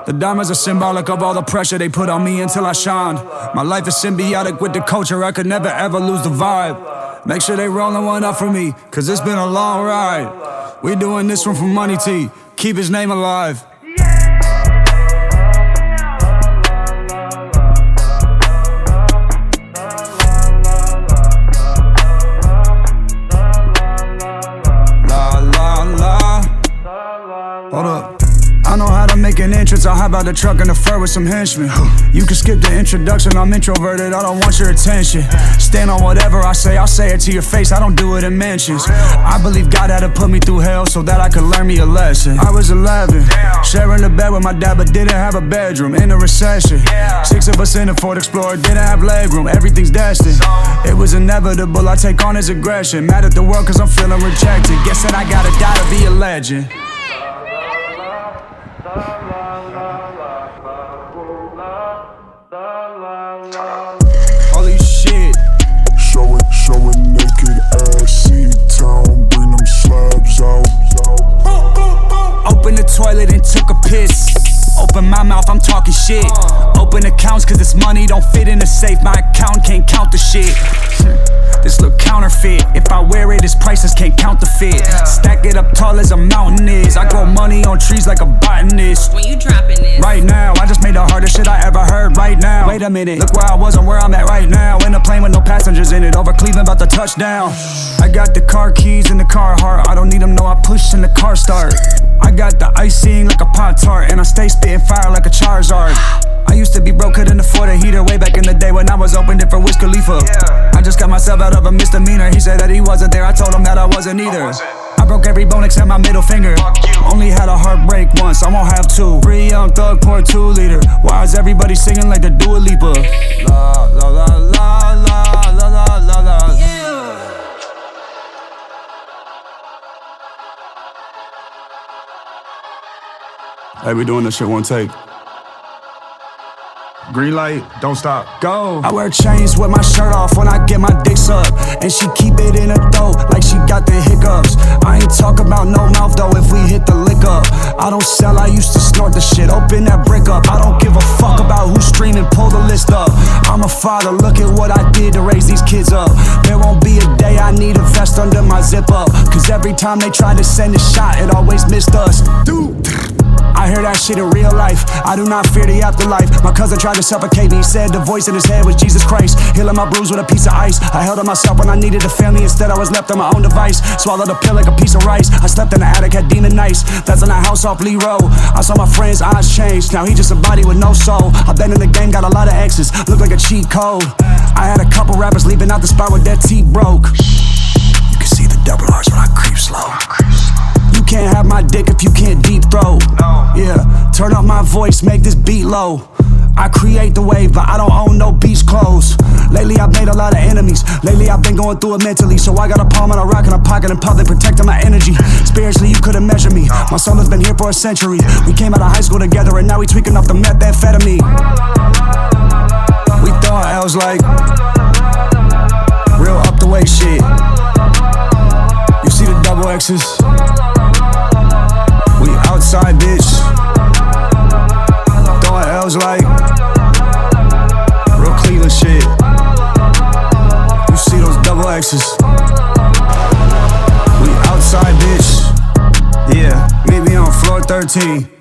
The diamonds are symbolic of all the pressure they put on me until I shined. My life is symbiotic with the culture, I could never ever lose the vibe. Make sure they rollin' one up for me, cause it's been a long ride. We doing this one for Money T, keep his name alive. Hold up. I know how to make an entrance, I'll hop out the truck in the fur with some henchmen. You can skip the introduction, I'm introverted, I don't want your attention. Stand on whatever I say, I'll say it to your face, I don't do it in mentions. I believe God had to put me through hell so that I could learn me a lesson. I was 11, sharing the bed with my dad but didn't have a bedroom. In a recession, 6 of us in a Ford Explorer, didn't have legroom, everything's destined. It was inevitable, I take on his aggression. Mad at the world cause I'm feeling rejected. Guess that I gotta die to be a legend. Holy shit. Show it naked ass, C-Town, bring them slabs out. Open the toilet and took a piss. Open my mouth, I'm talking shit. Open accounts cause this money don't fit in the safe. My account can't count the shit. This look counterfeit. If I wear it, its prices can't count the fit. Stack it up tall as a mountain is. I grow money on trees like a botanist. When you dropping this? Right now, I just made the hardest shit I ever heard right now. Wait a minute, look where I was and where I'm at right now. In a plane with no passengers in it, over Cleveland about to touch down. I got the car keys in the car heart. I don't need them, no, I push and the car start. I got the icing like a Pop-Tart, and I stay spitting fire like a Charizard. I used to be broke, couldn't afford a heater way back in the day when I was opened it for Wiz Khalifa. I just got myself out of a misdemeanor. He said that he wasn't there, I told him that I wasn't either. I broke every bone except my middle finger. Only had a heartbreak once, I won't have two. 3 young thug, pour 2 liter. Why is everybody singing like the Dua Lipa? La la la la la la la la la. Hey, we doing this shit one take. Green light, don't stop, go. I wear chains with my shirt off when I get my dick sucked, and she keep it in her throat like she got the hiccups. I ain't talk about no mouth though if we hit the lick up. I don't sell, I used to snort the shit, open that brick up. I don't give a fuck about who's streaming, pull the list up. I'm a father, look at what I did to raise these kids up. There won't be a day I need a vest under my zip up, cause every time they try to send a shot, it always missed us. Dude, I hear that shit in real life. I do not fear the afterlife. My cousin tried to suffocate me. He said the voice in his head was Jesus Christ, healing my bruise with a piece of ice. I held on myself when I needed a family. Instead I was left on my own device. Swallowed a pill like a piece of rice. I slept in the attic, had demon nights. That's in a house off Lee Road. I saw my friend's eyes change. Now he just a body with no soul. I've been in the game, got a lot of exes. Look like a cheat code. I had a couple rappers leaving out the spot with their teeth broke. You can see the double R's when I creep slow. You can't have my dick if you can't deep throat. Yeah, turn up my voice, make this beat low. I create the wave, but I don't own no beach clothes. Lately I've made a lot of enemies. Lately I've been going through it mentally. So I got a palm and a rock in a pocket in public, protecting my energy. Spiritually you couldn't measure me. My soul has been here for a century. We came out of high school together and now we tweaking off the methamphetamine. We thought I was like real up the way shit. You see the double X's? We outside, bitch. Throwing L's like real Cleveland shit. You see those double X's? We outside, bitch. Yeah, meet me on floor 13.